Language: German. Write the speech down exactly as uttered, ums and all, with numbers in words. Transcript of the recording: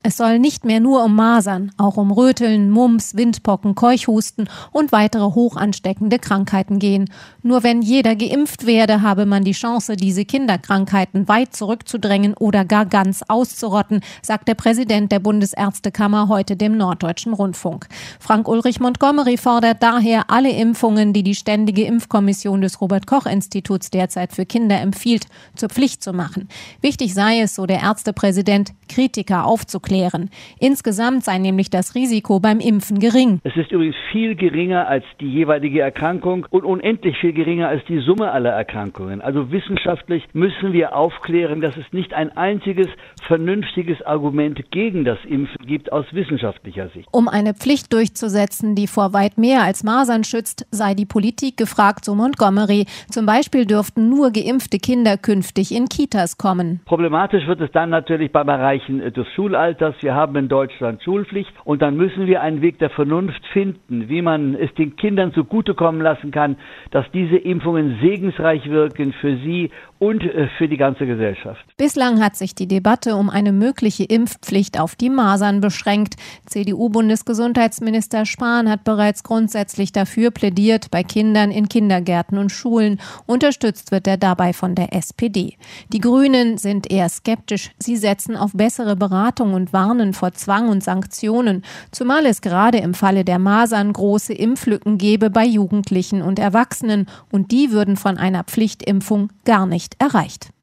Es soll nicht mehr nur um Masern, auch um Röteln, Mumps, Windpocken, Keuchhusten und weitere hochansteckende Krankheiten gehen. Nur wenn jeder geimpft werde, habe man die Chance, diese Kinderkrankheiten weit zurückzudrängen oder gar ganz auszurotten, sagt der Präsident der Bundesärztekammer heute dem Norddeutschen Rundfunk. Frank-Ulrich Montgomery fordert daher, alle Impfungen, die die Ständige Impfkommission des Robert-Koch-Instituts derzeit für Kinder empfiehlt, zur Pflicht zu machen. Wichtig sei es, so der Ärztepräsident, Kritiker aufzuklären. Insgesamt sei nämlich das Risiko beim Impfen gering. Es ist übrigens viel geringer als die jeweilige Erkrankung und unendlich viel geringer als die Summe aller Erkrankungen. Also wissenschaftlich müssen wir aufklären, dass es nicht ein einziges vernünftiges Argument gegen das Impfen gibt aus wissenschaftlicher Sicht. Um eine Pflicht durchzusetzen, die vor weit mehr als Masern schützt, sei die Politik gefragt, so Montgomery. Zum Beispiel dürften nur geimpfte Kinder künftig in Kitas kommen. Problematisch wird es dann natürlich beim Erreichen des Schulalters. Wir haben in Deutschland Schulpflicht und dann müssen wir einen Weg der Vernunft finden, wie man es den Kindern zugutekommen lassen kann, dass diese Impfungen segensreich wirken für sie und für die ganze Gesellschaft. Bislang hat sich die Debatte um eine mögliche Impfpflicht auf die Masern beschränkt. C D U-Bundesgesundheitsminister Spahn hat bereits grundsätzlich dafür plädiert, bei Kindern in Kindergärten und Schulen. Unterstützt wird er dabei von der S P D. Die Grünen sind eher skeptisch. Sie setzen auf bessere Beratung und warnen vor Zwang und Sanktionen, zumal es gerade im Falle der Masern große Impflücken gebe bei Jugendlichen und Erwachsenen und die würden von einer Pflichtimpfung gar nicht erreicht.